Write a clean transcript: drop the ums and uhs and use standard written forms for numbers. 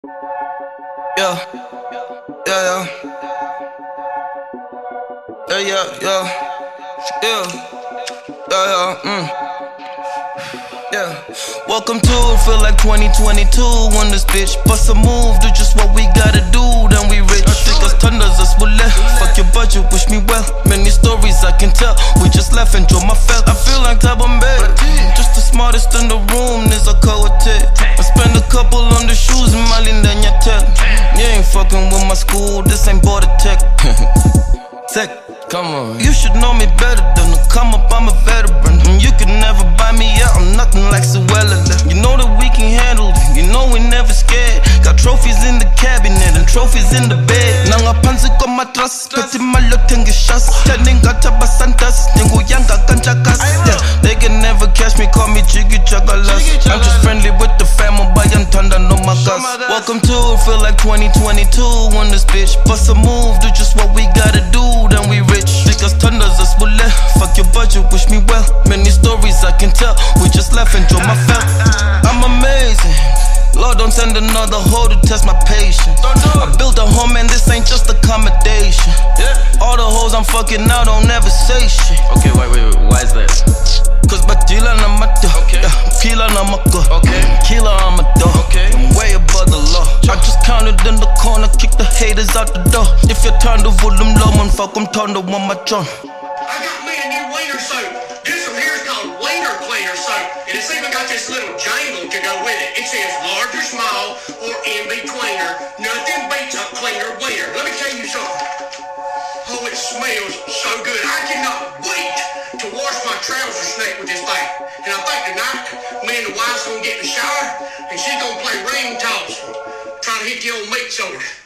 Yeah, yeah, yeah, yeah, yeah, yeah, yeah, yeah, yeah. Welcome to feel like 2022 when this bitch bust a move, do just what we gotta do, then we rich. Chicas thunders us bullet, fuck your budget, wish me well. Many stories I can tell, we just left, enjoy my felt. I feel like Tabambe, just the smartest in the room, is a coate. I spend a couple on the shoes and my linda tell. You ain't fucking with my school, this ain't border tech. Tech, come on. You should know me better than to come up, I'm a veteran. And you can never buy me out, I'm nothing like Suella. You know that we can handle it, you know we never scared. Got trophies in the cabinet and trophies in the bed. Nanga pansi ko matras, kati malo tengi shas. Teninga tabasantas, ningu yanga kanchakas. Yeah, they can never catch me, call me Jiggy Chagalas. I'm just friendly with the family, but I'm tanda no my gas. Welcome to feel like 2022 when this bitch bust a move, do just what we gotta do, then we rich. Chicas thunders us bullet, fuck your budget, wish me well. Many stories I can tell, we just left, enjoy my felt. I'm amazing, Lord don't send another hoe to test my patience. I built a home and this ain't just accommodation. All the hoes I'm fucking now don't ever say shit. Okay, wait, why is that? Cause batila na mato, kila na mako, kila I'm a dog. I'm way above the law. I just counted in the corner, kick the haters out the door. If you turn the volume low, man, fuck them, turn the one my drum. I got me a new wiener soap. This one here's called Wiener Cleaner Soap. And it's even got this little jangle to go with it. It says large or small or in betweener. Nothing beats a cleaner wiener. Let me tell you something. Oh, it smells so good. I cannot wait to wash my trouser snake with this thing. And I think tonight, me and the wife's gonna get in the shower and she's gonna play ring toss, trying to hit the old meat shoulder.